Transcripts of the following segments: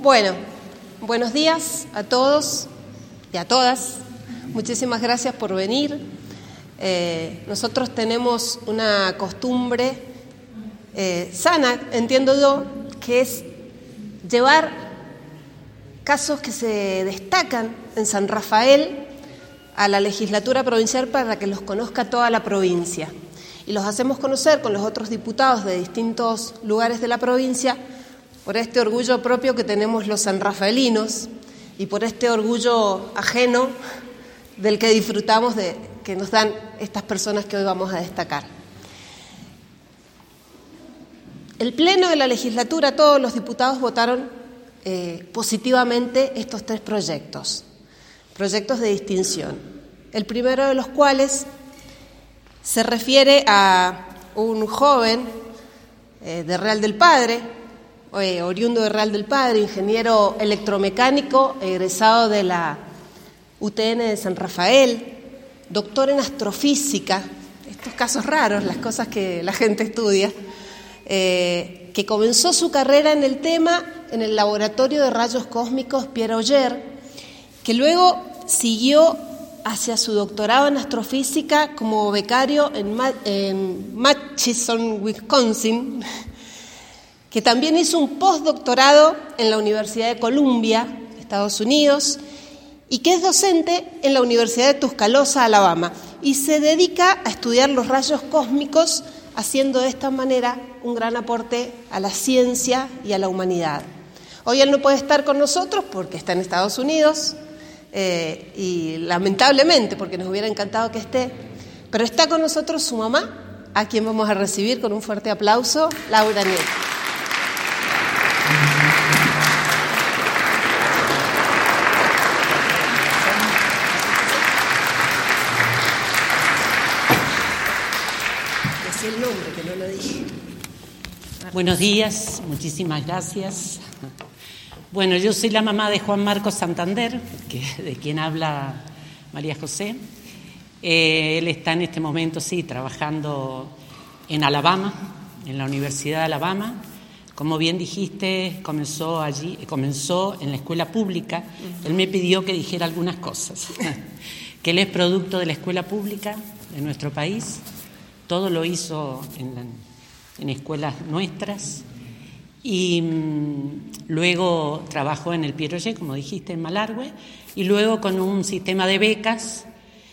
Bueno, buenos días a todos y a todas. Muchísimas gracias por venir. Nosotros tenemos una costumbre sana, entiendo yo, que es llevar casos que se destacan en San Rafael a la legislatura provincial para que los conozca toda la provincia. Y los hacemos conocer con los otros diputados de distintos lugares de la provincia por este orgullo propio que tenemos los sanrafaelinos y por este orgullo ajeno del que disfrutamos que nos dan estas personas que hoy vamos a destacar. El pleno de la legislatura, todos los diputados votaron positivamente estos 3 proyectos de distinción. El primero de los cuales se refiere a un joven de Real del Padre, oriundo de Real del Padre, ingeniero electromecánico, egresado de la UTN de San Rafael, doctor en astrofísica, estos casos raros, las cosas que la gente estudia, que comenzó su carrera en el tema en el laboratorio de rayos cósmicos Pierre Auger, que luego siguió hacia su doctorado en astrofísica como becario en Madison, Wisconsin, que también hizo un postdoctorado en la Universidad de Columbia, Estados Unidos, y que es docente en la Universidad de Tuscaloosa, Alabama, y se dedica a estudiar los rayos cósmicos, haciendo de esta manera un gran aporte a la ciencia y a la humanidad. Hoy él no puede estar con nosotros porque está en Estados Unidos, y lamentablemente, porque nos hubiera encantado que esté, pero está con nosotros su mamá, a quien vamos a recibir con un fuerte aplauso, Laura Nieto. Decí el nombre, que no lo dije. Buenos días, muchísimas gracias. Bueno, yo soy la mamá de Juan Marcos Santander, de quien habla María José. Él está en este momento, sí, trabajando en Alabama, en la Universidad de Alabama. Como bien dijiste, comenzó en la escuela pública. Él me pidió que dijera algunas cosas, que él es producto de la escuela pública de nuestro país. Todo lo hizo en escuelas nuestras. Y luego trabajó en el Pierre Auger, como dijiste, en Malargüe, y luego con un sistema de becas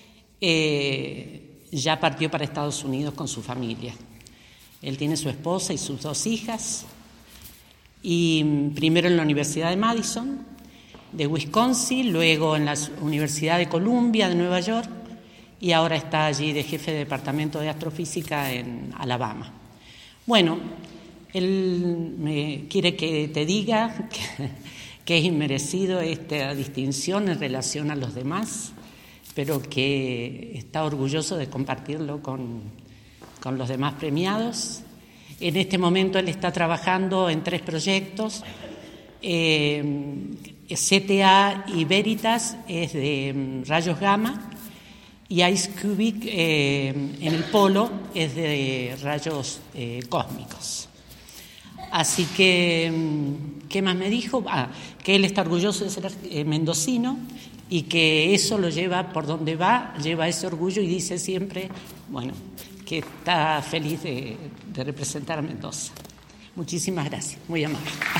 ya partió para Estados Unidos con su familia. Él tiene su esposa y sus 2 hijas, y primero en la Universidad de Madison, de Wisconsin, luego en la Universidad de Columbia, de Nueva York, y ahora está allí de jefe de departamento de astrofísica en Alabama. Bueno, él me quiere que te diga que es inmerecido esta distinción en relación a los demás, pero que está orgulloso de compartirlo con los demás premiados. En este momento él está trabajando en 3 proyectos. CTA y Veritas es de rayos gamma, y Ice Cubic en el polo es de rayos cósmicos. Así que, ¿qué más me dijo? Que él está orgulloso de ser mendocino y que eso lo lleva por donde va, lleva ese orgullo y dice siempre, bueno, que está feliz de representar a Mendoza. Muchísimas gracias, muy amable.